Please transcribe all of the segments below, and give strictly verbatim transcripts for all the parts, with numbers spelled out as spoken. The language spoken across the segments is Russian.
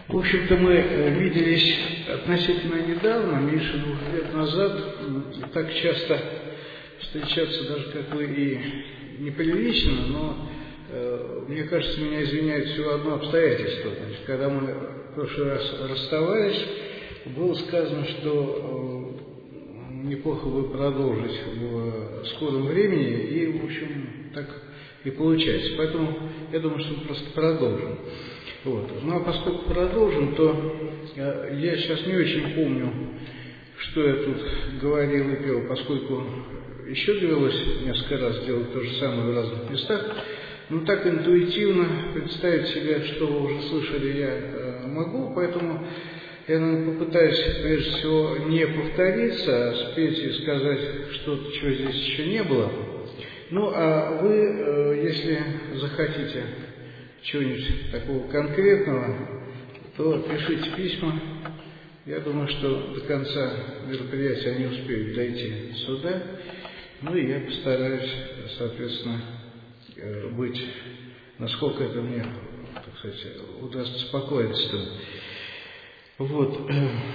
В общем-то, мы виделись относительно недавно, меньше двух лет назад. Так часто встречаться даже как бы и неприлично, но э, мне кажется, меня извиняет всего одно обстоятельство. Значит, когда мы в прошлый раз расставались, было сказано, что э, неплохо бы продолжить в скором времени, и, в общем, так и получается. Поэтому я думаю, что мы просто продолжим. Вот. Ну а поскольку продолжим, то э, я сейчас не очень помню, что я тут говорил и пел, поскольку еще довелось несколько раз делать то же самое в разных местах. Но так интуитивно представить себе, что вы уже слышали, я э, могу, поэтому я, наверное, попытаюсь прежде всего не повториться, а спеть и сказать что-то, чего здесь еще не было. Ну а вы, э, если захотите чего-нибудь такого конкретного, то пишите письма. Я думаю, что до конца мероприятия они успеют дойти сюда. Ну и я постараюсь, соответственно, быть, насколько это мне, так сказать, удастся покладисто. Вот.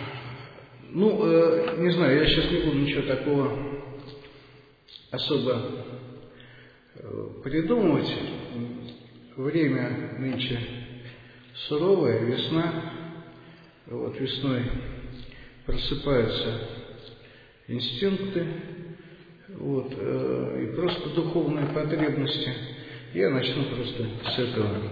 Ну, не знаю, я сейчас не буду ничего такого особо придумывать. Время нынче суровое, весна. Вот весной просыпаются инстинкты, вот, э, и просто духовные потребности. Я начну просто с этого.